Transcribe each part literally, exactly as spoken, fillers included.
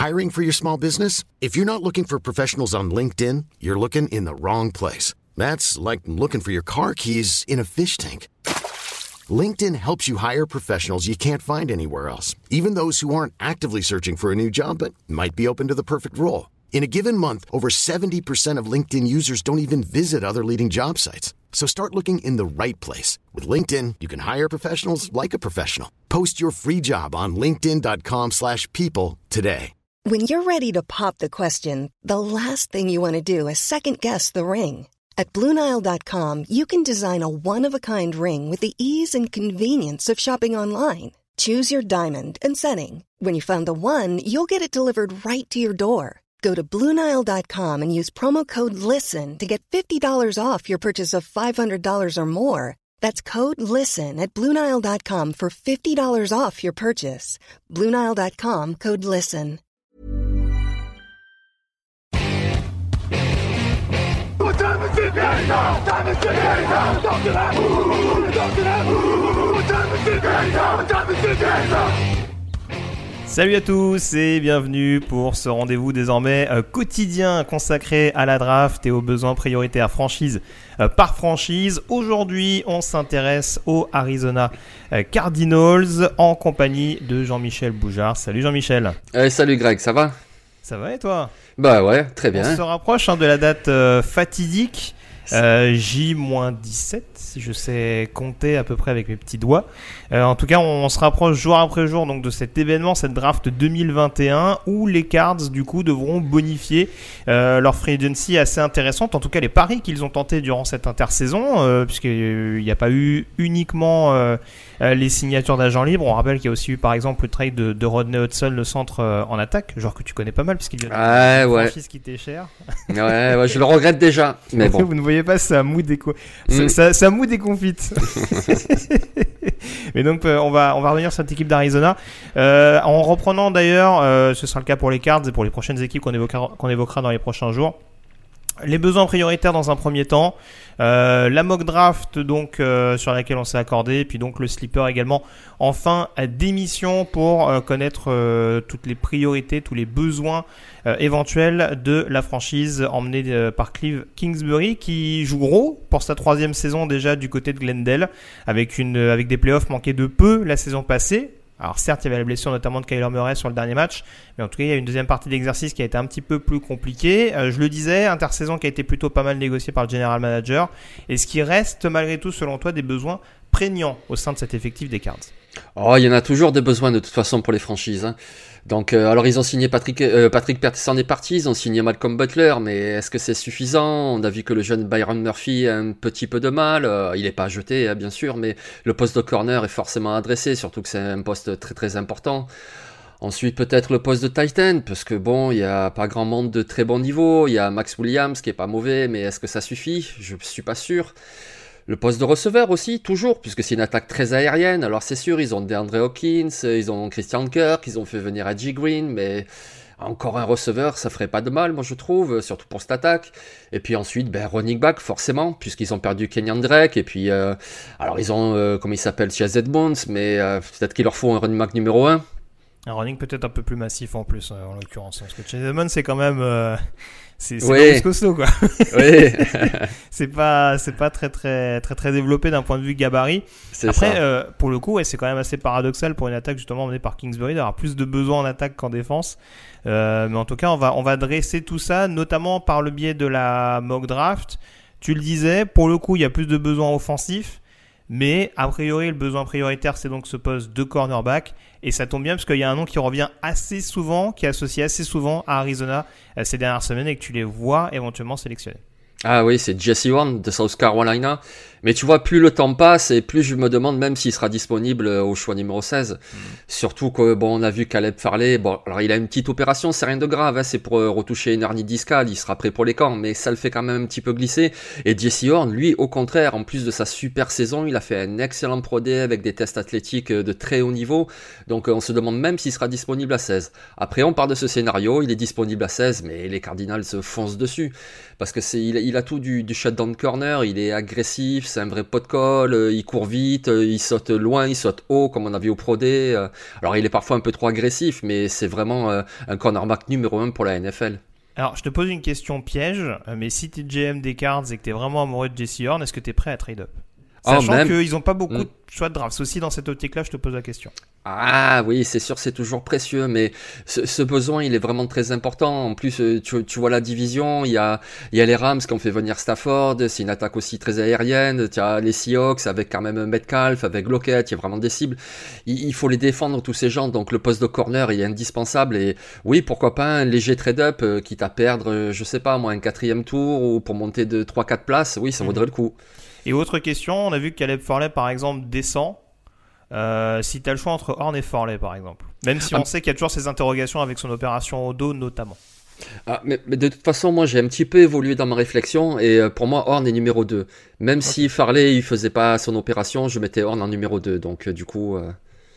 Hiring for your small business? If you're not looking for professionals on LinkedIn, you're looking in the wrong place. That's like looking for your car keys in a fish tank. LinkedIn helps you hire professionals you can't find anywhere else, even those who aren't actively searching for a new job but might be open to the perfect role. In a given month, over seventy percent of LinkedIn users don't even visit other leading job sites. So start looking in the right place. With LinkedIn, you can hire professionals like a professional. Post your free job on linkedin.com slash people today. When you're ready to pop the question, the last thing you want to do is second-guess the ring. At Blue Nile dot com, you can design a one-of-a-kind ring with the ease and convenience of shopping online. Choose your diamond and setting. When you find the one, you'll get it delivered right to your door. Go to Blue Nile dot com and use promo code LISTEN to get fifty dollars off your purchase of five hundred dollars or more. That's code LISTEN at Blue Nile dot com for fifty dollars off your purchase. Blue Nile dot com, code LISTEN. Salut à tous et bienvenue pour ce rendez-vous désormais euh, quotidien consacré à la draft et aux besoins prioritaires franchise euh, par franchise. Aujourd'hui, on s'intéresse aux Arizona euh, Cardinals en compagnie de Jean-Michel Boujard. Salut Jean-Michel. Euh, salut Greg, ça va ? Ça va et toi ? Bah ouais, très bien. On se rapproche hein, de la date euh, fatidique. Euh, J dix-sept, si je sais compter à peu près avec mes petits doigts. Euh, en tout cas, on, on se rapproche jour après jour donc de cet événement, cette draft deux mille vingt et un, où les Cards du coup devront bonifier euh, leur free agency assez intéressante. En tout cas, les paris qu'ils ont tentés durant cette intersaison, euh, puisqu'il n'y a pas eu uniquement euh, les signatures d'agents libres. On rappelle qu'il y a aussi eu par exemple le trade de, de Rodney Hudson, le centre euh, en attaque, genre que tu connais pas mal puisqu'il y a une ouais, franchise ouais. qui t'est chère. Ouais, ouais, je le regrette déjà, mais bon. Vous ne voyez pas ça mou déco... mm. ça, ça mou déconfite. Mais donc euh, on va on va revenir sur cette équipe d'Arizona euh, en reprenant d'ailleurs, euh, ce sera le cas pour les Cards et pour les prochaines équipes qu'on évoquera qu'on évoquera dans les prochains jours. Les besoins prioritaires dans un premier temps, euh, la mock draft donc euh, sur laquelle on s'est accordé, et puis donc le sleeper également en fin d'émission pour euh, connaître euh, toutes les priorités, tous les besoins euh, éventuels de la franchise emmenée euh, par Cliff Kingsbury qui joue gros pour sa troisième saison déjà du côté de Glendale avec une avec des playoffs manqués de peu la saison passée. Alors certes, il y avait la blessure notamment de Kyler Murray sur le dernier match, mais en tout cas, il y a une deuxième partie d'exercice qui a été un petit peu plus compliquée. Euh, je le disais, intersaison qui a été plutôt pas mal négociée par le general manager. Est-ce qu'il reste malgré tout, selon toi, des besoins prégnants au sein de cet effectif des Cards ? Oh, il y en a toujours des besoins de toute façon pour les franchises. Hein. Donc, euh, alors ils ont signé Patrick, euh, Patrick Peterson est parti, ils ont signé Malcolm Butler, mais est-ce que c'est suffisant ? On a vu que le jeune Byron Murphy a un petit peu de mal, euh, il n'est pas jeté hein, bien sûr, mais le poste de corner est forcément adressé, surtout que c'est un poste très très important. Ensuite peut-être le poste de tight end, parce que bon, il n'y a pas grand monde de très bon niveau, il y a Max Williams qui est pas mauvais, mais est-ce que ça suffit ? Je suis pas sûr. Le poste de receveur aussi, toujours, puisque c'est une attaque très aérienne. Alors c'est sûr, ils ont DeAndre Hopkins, ils ont Christian Kirk, ils ont fait venir Edgy Green, mais encore un receveur, ça ferait pas de mal, moi je trouve, surtout pour cette attaque. Et puis ensuite, ben, running back, forcément, puisqu'ils ont perdu Kenyan Drake, et puis, euh, alors ils ont, euh, comment il s'appelle, Chase Edmonds, mais euh, peut-être qu'il leur faut un running back numéro un. Un running peut-être un peu plus massif en plus, en l'occurrence, parce que Chase Edmonds, c'est quand même... Euh... C'est, c'est oui. pas costaud quoi. Oui. c'est pas c'est pas très très très très développé d'un point de vue gabarit. C'est Après euh, pour le coup ouais, c'est quand même assez paradoxal pour une attaque justement menée par Kingsbury d'avoir plus de besoins en attaque qu'en défense. Euh, mais en tout cas on va on va dresser tout ça notamment par le biais de la mock draft. Tu le disais, pour le coup il y a plus de besoins offensifs. Mais a priori, le besoin prioritaire, c'est donc ce poste de cornerback. Et ça tombe bien parce qu'il y a un nom qui revient assez souvent, qui est associé assez souvent à Arizona euh, ces dernières semaines et que tu les vois éventuellement sélectionnés. Ah oui, c'est Jesse Horn de South Carolina. Mais tu vois, plus le temps passe et plus je me demande même s'il sera disponible au choix numéro seize. Mmh. Surtout que, bon, on a vu Caleb Farley. Bon, alors il a une petite opération, c'est rien de grave, hein, c'est pour euh, retoucher une hernie discale, il sera prêt pour les camps, mais ça le fait quand même un petit peu glisser. Et Jesse Horn, lui, au contraire, en plus de sa super saison, il a fait un excellent Pro Day avec des tests athlétiques de très haut niveau. Donc, euh, on se demande même s'il sera disponible à seize. Après, on part de ce scénario, il est disponible à seize, mais les Cardinals se foncent dessus. Parce que c'est, il, il a tout du, du shutdown corner, il est agressif, c'est un vrai pot de colle, euh, il court vite, euh, il saute loin, il saute haut, comme on a vu au Pro Day. Euh. Alors, il est parfois un peu trop agressif, mais c'est vraiment euh, un cornerback numéro un pour la N F L. Alors, je te pose une question piège, mais si tu es G M des Cards et que tu es vraiment amoureux de Jesse Horn, est-ce que tu es prêt à trade up? Sachant oh, qu'ils n'ont pas beaucoup mmh. de choix de draft. C'est aussi dans cette optique-là, je te pose la question. Ah oui, c'est sûr, c'est toujours précieux, mais ce, ce besoin, il est vraiment très important. En plus, tu, tu vois la division, il y a, il y a les Rams qui ont fait venir Stafford, c'est une attaque aussi très aérienne. Tu as les Seahawks avec quand même Metcalf, avec Lockett, il y a vraiment des cibles. Il, il faut les défendre, tous ces gens. Donc le poste de corner, il est indispensable. Et oui, pourquoi pas un léger trade-up, euh, quitte à perdre, je sais pas, moi, un quatrième tour ou pour monter de trois quatre places. Oui, ça vaudrait mmh. le coup. Et autre question, on a vu que Caleb Farley, par exemple, descend. Euh, si tu as le choix entre Horn et Farley, par exemple. Même si on ah. sait qu'il y a toujours ces interrogations avec son opération au dos, notamment. Ah, mais, mais de toute façon, moi, j'ai un petit peu évolué dans ma réflexion. Et euh, pour moi, Horn est numéro deux. Même okay. si Farley, il faisait pas son opération, je mettais Horn en numéro deux. Donc, euh, du coup... Euh...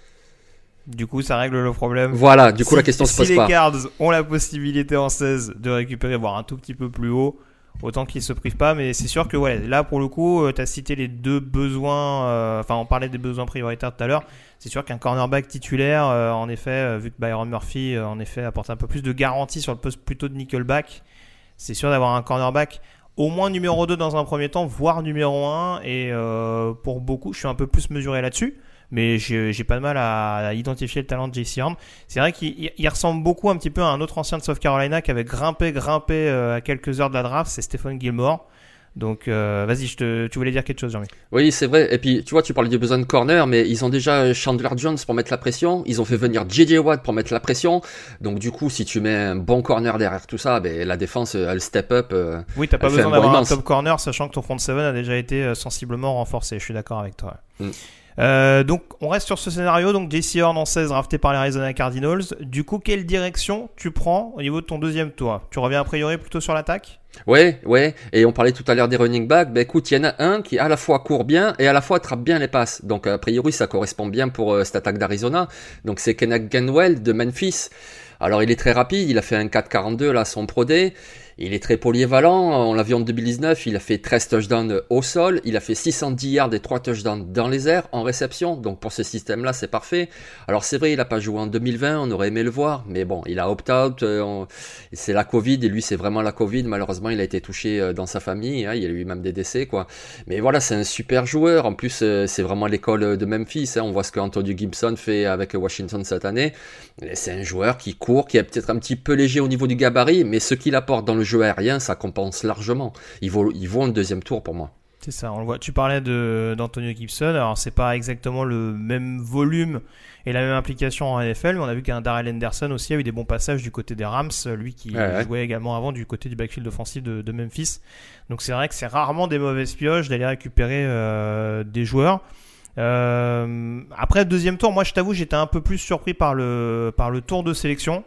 Du coup, ça règle le problème. Voilà, du coup, si, la question si se pose les pas. Si les Cards ont la possibilité en seize de récupérer, voire un tout petit peu plus haut, autant qu'ils se privent pas, mais c'est sûr que ouais, là pour le coup, tu as cité les deux besoins, euh, enfin on parlait des besoins prioritaires tout à l'heure, c'est sûr qu'un cornerback titulaire, euh, en effet, euh, vu que Byron Murphy euh, en effet apporte un peu plus de garantie sur le poste plutôt de nickelback, c'est sûr d'avoir un cornerback au moins numéro deux dans un premier temps, voire numéro un, et euh, pour beaucoup, je suis un peu plus mesuré là-dessus. Mais j'ai, j'ai pas de mal à, à identifier le talent de Jesse Horn. C'est vrai qu'il il ressemble beaucoup un petit peu à un autre ancien de South Carolina qui avait grimpé, grimpé euh, à quelques heures de la draft, c'est Stephen Gilmore. Donc euh, vas-y, je te, tu voulais dire quelque chose, Jean-Mi? Oui, c'est vrai. Et puis tu vois, tu parlais du besoin de corner, mais ils ont déjà Chandler Jones pour mettre la pression. Ils ont fait venir J J Watt pour mettre la pression. Donc du coup, si tu mets un bon corner derrière tout ça, ben, la défense, elle step up. Euh, oui, t'as pas besoin d'avoir un, un top corner, sachant que ton front seven a déjà été sensiblement renforcé. Je suis d'accord avec toi. Mm. Euh, donc on reste sur ce scénario, donc Jesse Horn en seize drafté par les Arizona Cardinals. Du coup, quelle direction tu prends au niveau de ton deuxième tour? Tu reviens a priori plutôt sur l'attaque? Ouais, ouais, et on parlait tout à l'heure des running backs. Ben écoute, il y en a un qui à la fois court bien et à la fois attrape bien les passes. Donc a priori ça correspond bien pour euh, cette attaque d'Arizona. Donc c'est Kenneth Gainwell de Memphis. Alors il est très rapide, il a fait un quatre quarante-deux là son Pro Day. Il est très polyvalent, on l'a vu en deux mille dix-neuf, il a fait treize touchdowns au sol, il a fait six cent dix yards et trois touchdowns dans les airs en réception, donc pour ce système-là c'est parfait. Alors c'est vrai, il n'a pas joué en deux mille vingt, on aurait aimé le voir, mais bon, il a opt-out, euh, on... c'est la Covid, et lui c'est vraiment la Covid, malheureusement il a été touché euh, dans sa famille, hein, il y a eu même des décès quoi. Mais voilà, c'est un super joueur, en plus euh, c'est vraiment l'école de Memphis, hein. On voit ce que Antonio Gibson fait avec Washington cette année, et c'est un joueur qui court, qui est peut-être un petit peu léger au niveau du gabarit, mais ce qu'il apporte dans le jeu aérien, ça compense largement. Il vaut, il vaut un deuxième tour pour moi. C'est ça, on le voit. Tu parlais de, d'Antonio Gibson, alors c'est pas exactement le même volume et la même implication en N F L, mais on a vu qu'un Darrell Henderson aussi a eu des bons passages du côté des Rams, lui qui ouais, jouait ouais. également avant du côté du backfield offensif de, de Memphis. Donc c'est vrai que c'est rarement des mauvaises pioches d'aller récupérer euh, des joueurs. Euh, après deuxième tour, moi je t'avoue j'étais un peu plus surpris par le, par le tour de sélection.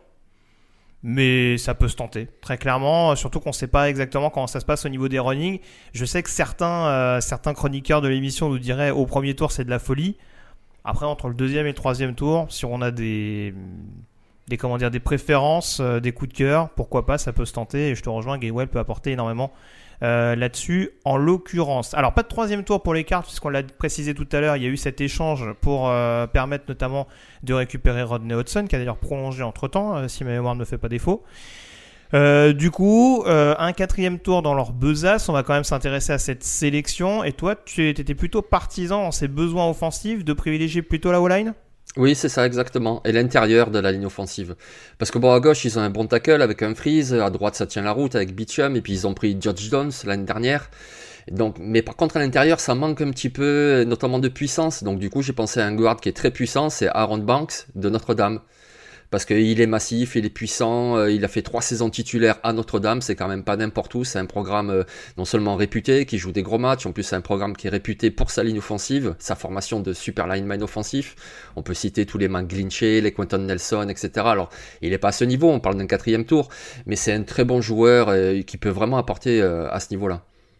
Mais ça peut se tenter, très clairement, surtout qu'on ne sait pas exactement comment ça se passe au niveau des running. Je sais que certains, euh, certains chroniqueurs de l'émission nous diraient au premier tour c'est de la folie. Après, entre le deuxième et le troisième tour, si on a des, des, comment dire, des préférences, euh, des coups de cœur, pourquoi pas, ça peut se tenter. Et je te rejoins, Gainwell peut apporter énormément euh, là-dessus, en l'occurrence. Alors, pas de troisième tour pour les cartes, puisqu'on l'a précisé tout à l'heure, il y a eu cet échange pour euh, permettre notamment de récupérer Rodney Hudson, qui a d'ailleurs prolongé entre-temps, euh, si ma mémoire ne me fait pas défaut. Euh, du coup, euh, un quatrième tour dans leur besace, on va quand même s'intéresser à cette sélection. Et toi, tu étais plutôt partisan dans ces besoins offensifs de privilégier plutôt la O-line ? Oui, c'est ça, exactement. Et l'intérieur de la ligne offensive. Parce que bon, à gauche, ils ont un bon tackle avec un freeze. À droite, ça tient la route avec Beachum. Et puis, ils ont pris George Jones l'année dernière. Donc, mais par contre, à l'intérieur, ça manque un petit peu, notamment de puissance. Donc, du coup, j'ai pensé à un guard qui est très puissant. C'est Aaron Banks de Notre-Dame. Parce qu'il est massif, il est puissant, il a fait trois saisons titulaires à Notre-Dame, c'est quand même pas n'importe où, c'est un programme non seulement réputé, qui joue des gros matchs, en plus c'est un programme qui est réputé pour sa ligne offensive, sa formation de super lineman offensif. On peut citer tous les McGlinchey, les Quentin Nelson, et cetera. Alors, il est pas à ce niveau, on parle d'un quatrième tour, mais c'est un très bon joueur qui peut vraiment apporter à ce niveau-là.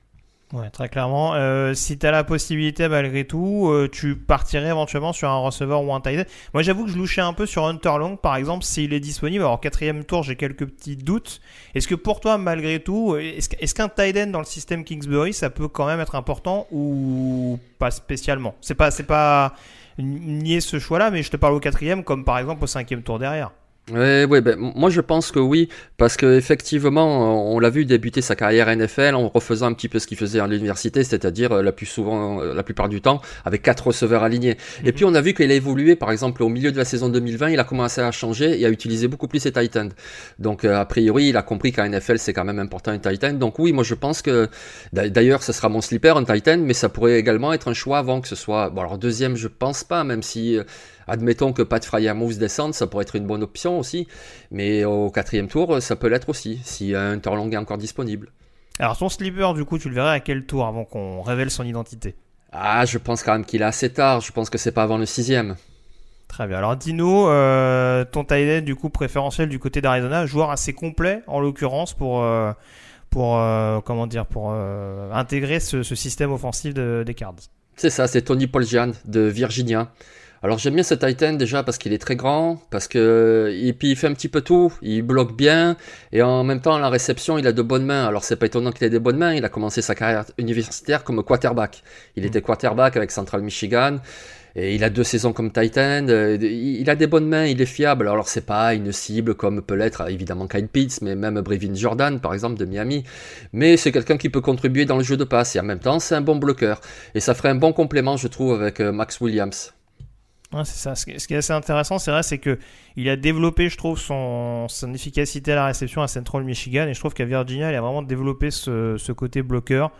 Ouais, très clairement. Euh, si tu as la possibilité, malgré tout, euh, tu partirais éventuellement sur un receveur ou un tight end. Moi, j'avoue que je louchais un peu sur Hunter Long, par exemple, s'il est disponible. Alors, quatrième tour, j'ai quelques petits doutes. Est-ce que pour toi, malgré tout, est-ce, est-ce qu'un tight end dans le système Kingsbury, ça peut quand même être important ou pas spécialement? C'est pas, c'est pas nier ce choix-là, mais je te parle au quatrième, comme par exemple au cinquième tour derrière. Ouais, ouais, ben, moi je pense que oui, parce que effectivement, on l'a vu débuter sa carrière N F L en refaisant un petit peu ce qu'il faisait à l'université, c'est-à-dire la plus souvent, la plupart du temps, avec quatre receveurs alignés. Mm-hmm. Et puis on a vu qu'il a évolué, par exemple au milieu de la saison deux mille vingt, il a commencé à changer et à utiliser beaucoup plus ses tight ends. Donc a priori, il a compris qu'à N F L c'est quand même important un tight end. Donc oui, moi je pense que d'ailleurs, ce sera mon sleeper, un tight end, mais ça pourrait également être un choix avant que ce soit. Bon alors deuxième, je pense pas, même si. Admettons que Pat Freiermuth descende, ça pourrait être une bonne option aussi, mais au quatrième tour, ça peut l'être aussi, si un Hunter Long est encore disponible. Alors ton sleeper, du coup, tu le verrais à quel tour avant qu'on révèle son identité? Ah, je pense quand même qu'il est assez tard, je pense que c'est pas avant le sixième. Très bien, alors dis-nous, euh, ton tight end, du coup, préférentiel du côté d'Arizona, joueur assez complet, en l'occurrence, pour... Euh, pour euh, comment dire, pour euh, intégrer ce, ce système offensif de, des Cards. C'est ça, c'est Tony Poljan de Virginia. Alors j'aime bien ce tight end déjà parce qu'il est très grand, parce que et puis il fait un petit peu tout, il bloque bien et en même temps à la réception il a de bonnes mains. Alors c'est pas étonnant qu'il ait des bonnes mains, il a commencé sa carrière universitaire comme quarterback. Il mmh. était quarterback avec Central Michigan et il a deux saisons comme tight end. Il a des bonnes mains, il est fiable. Alors c'est pas une cible comme peut l'être évidemment Kyle Pitts, mais même Brevin Jordan par exemple de Miami. Mais c'est quelqu'un qui peut contribuer dans le jeu de passe et en même temps c'est un bon bloqueur et ça ferait un bon complément je trouve avec Max Williams. Ouais, c'est ça. Ce qui est assez intéressant, c'est vrai, c'est que il a développé, je trouve, son, son efficacité à la réception à Central Michigan, et je trouve qu'à Virginia, il a vraiment développé ce, ce côté bloqueur.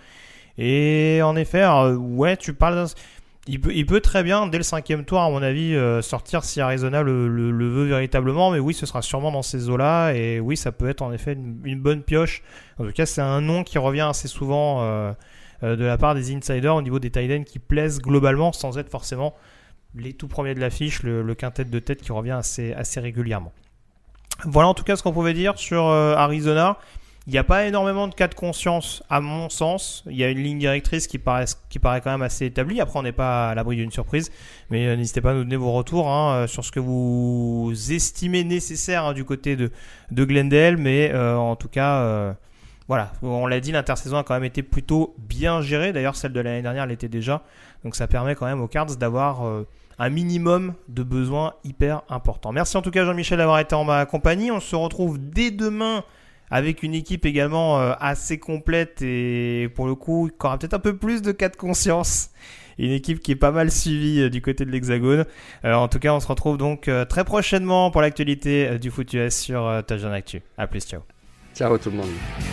Et en effet, alors, ouais, tu parles d'un... Il peut, il peut très bien, dès le cinquième tour, à mon avis, euh, sortir si Arizona le, le, le veut véritablement. Mais oui, ce sera sûrement dans ces eaux-là. Et oui, ça peut être en effet une, une bonne pioche. En tout cas, c'est un nom qui revient assez souvent euh, euh, de la part des insiders au niveau des tight ends qui plaisent globalement, sans être forcément les tout premiers de l'affiche, le, le quintet de tête qui revient assez, assez régulièrement. Voilà en tout cas ce qu'on pouvait dire sur euh, Arizona. Il n'y a pas énormément de cas de conscience à mon sens. Il y a une ligne directrice qui paraît, qui paraît quand même assez établie. Après on n'est pas à l'abri d'une surprise. Mais euh, n'hésitez pas à nous donner vos retours hein, sur ce que vous estimez nécessaire hein, du côté de, de Glendale. Mais euh, en tout cas... Euh, Voilà, on l'a dit, l'intersaison a quand même été plutôt bien gérée. D'ailleurs, celle de l'année dernière l'était déjà. Donc ça permet quand même aux Cards d'avoir euh, un minimum de besoins hyper importants. Merci en tout cas Jean-Michel d'avoir été en ma compagnie. On se retrouve dès demain avec une équipe également euh, assez complète et pour le coup, qui aura peut-être un peu plus de cas de conscience. Une équipe qui est pas mal suivie euh, du côté de l'Hexagone. Euh, en tout cas, on se retrouve donc euh, très prochainement pour l'actualité euh, du foot U S sur euh, Touchdown Actu. À plus, ciao. Ciao tout le monde.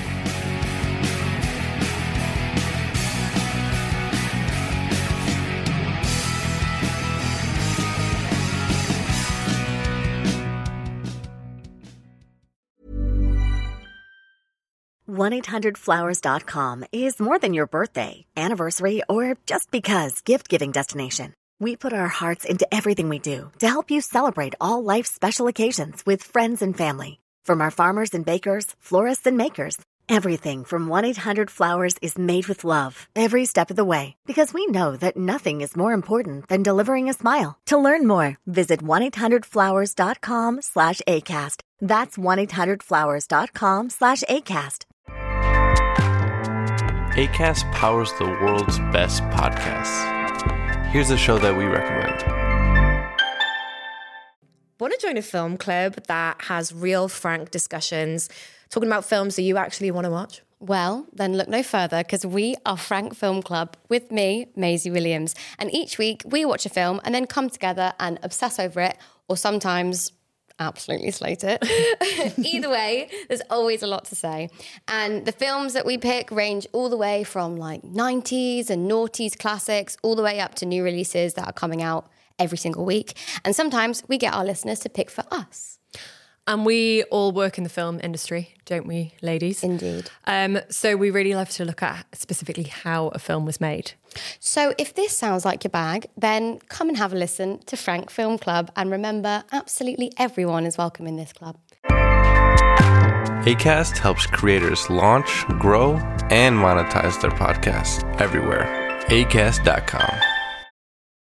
one eight hundred flowers dot com is more than your birthday, anniversary, or just because gift-giving destination. We put our hearts into everything we do to help you celebrate all life's special occasions with friends and family. From our farmers and bakers, florists and makers, everything from one eight hundred flowers is made with love every step of the way, because we know that nothing is more important than delivering a smile. To learn more, visit one eight hundred flowers dot com slash ACAST. That's one eight hundred flowers dot com slash ACAST. Acast powers the world's best podcasts. Here's a show that we recommend. Want to join a film club that has real, frank discussions, talking about films that you actually want to watch? Well, then look no further, because we are Frank Film Club with me, Maisie Williams. And each week we watch a film and then come together and obsess over it, or sometimes absolutely slate it. Either way, there's always a lot to say. And the films that we pick range all the way from like nineties and noughties classics, all the way up to new releases that are coming out every single week. And sometimes we get our listeners to pick for us. And we all work in the film industry, don't we, ladies? Indeed. Um, so we really love to look at specifically how a film was made. So if this sounds like your bag, then come and have a listen to Frank Film Club. And remember, absolutely everyone is welcome in this club. Acast helps creators launch, grow, and monetize their podcasts everywhere. acast dot com.